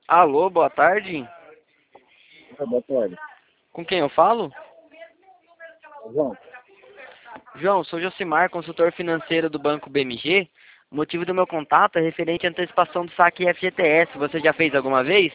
Alô, boa tarde. Boa tarde. Com quem eu falo? João, João, sou Josimar, consultor financeiro do Banco BMG. O motivo do meu contato é referente à antecipação do saque FGTS. Você já fez alguma vez?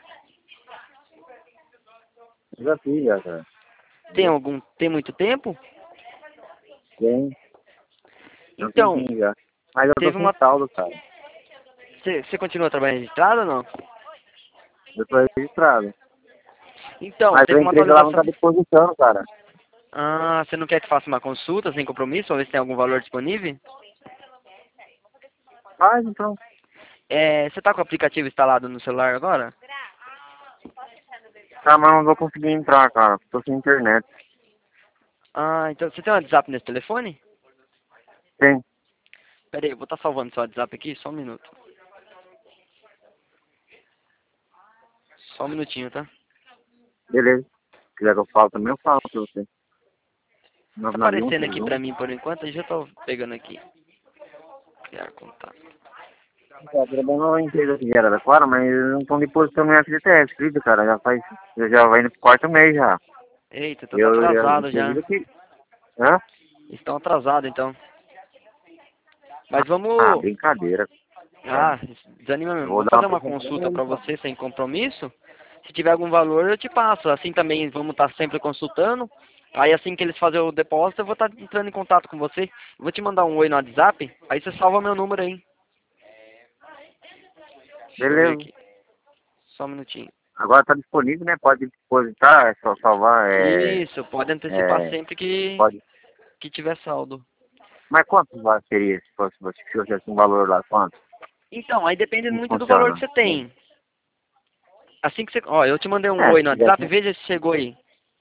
já fiz, já, cara. Tem muito tempo? Tem, tem um Então, tempinho já. Mas eu tô teve sem uma. saldo, cara. Você continua trabalhando registrado ou não? Eu tô registrado. Então, Mas teve a uma empresa lá não atualização. tá depositando, cara. Ah, você não quer que faça uma consulta sem compromisso? Vamos ver se tem algum valor disponível? Mas então. Você tá com o aplicativo instalado no celular agora? Tá, mas não vou conseguir entrar, cara. Tô sem internet. Ah, então você tem um WhatsApp nesse telefone? Tem. Pera aí, eu vou estar salvando seu WhatsApp aqui, só um minuto. Só um minutinho, tá? Beleza. Se quiser que eu falo também, eu falo pra você. Tá aparecendo aqui pra mim por enquanto, eu já tô pegando aqui. Criar contato. Tá, trabalhando uma empresa que era da Clara, mas eles não estão depositando minha FGTS, acredita, cara? Já faz. Já vai indo pro quarto mês já. Eita, então tá Eu já. atrasado já. Inclusive que. Hã? Estão atrasados então. Mas Ah, vamos. brincadeira. Ah, desanima Eu mesmo. vou Vamos dar fazer uma uma pergunta pra consulta ele, pra só. você sem compromisso. Se tiver algum valor, eu te passo. Assim também vamos estar sempre consultando. Aí assim que eles fazerem o depósito, eu vou estar entrando em contato com você. Eu vou te mandar um oi no WhatsApp. Aí você salva meu número aí. Deixa eu ver Beleza. aqui. Só um minutinho. Agora tá disponível, né? Pode depositar, é só salvar, Isso, pode antecipar é, sempre que, pode. que tiver saldo. Mas quanto seria se tivesse um valor lá? Quanto? Então, aí depende Como muito do valor que funciona? você tem. Assim que você. Ó, eu te mandei um É, oi se no WhatsApp, tivesse. veja se chegou aí.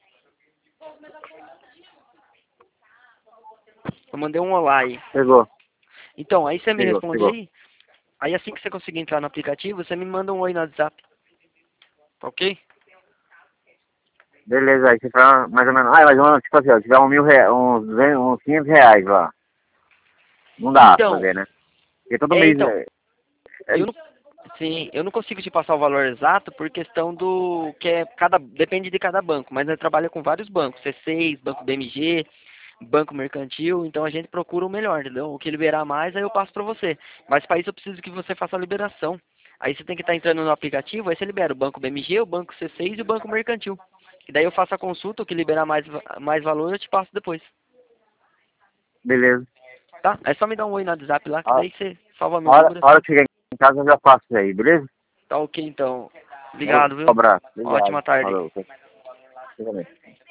Eu mandei um olá aí. Chegou, Então, aí você me chegou, responde chegou. aí. Aí assim que você conseguir entrar no aplicativo, você me manda um oi no WhatsApp. Tá ok? Beleza, aí você fala mais ou menos. Ah, mais ou menos, tipo assim, ó, se tiver uns 500 reais lá. Não dá pra Então, fazer, né? Porque todo mês então, é eu não, sim, eu não consigo te passar o valor exato por questão do que é depende de cada banco, mas nós trabalhamos com vários bancos, C6, Banco BMG, Banco Mercantil, então a gente procura o melhor, entendeu? O que liberar mais, aí eu passo pra você. Mas para isso eu preciso que você faça a liberação. Aí você tem que estar entrando no aplicativo, aí você libera o Banco BMG, o Banco C6 e o Banco Mercantil. E daí eu faço a consulta, o que liberar mais valor eu te passo depois. beleza. Tá? É só me dar um oi no WhatsApp lá, que A daí você salva meu hora, número a hora assim. que chegar em casa eu já faço isso aí, beleza? Tá ok então. Um Obrigado, viu? abraço. Ótima Obrigado. tarde. Falou. Você também.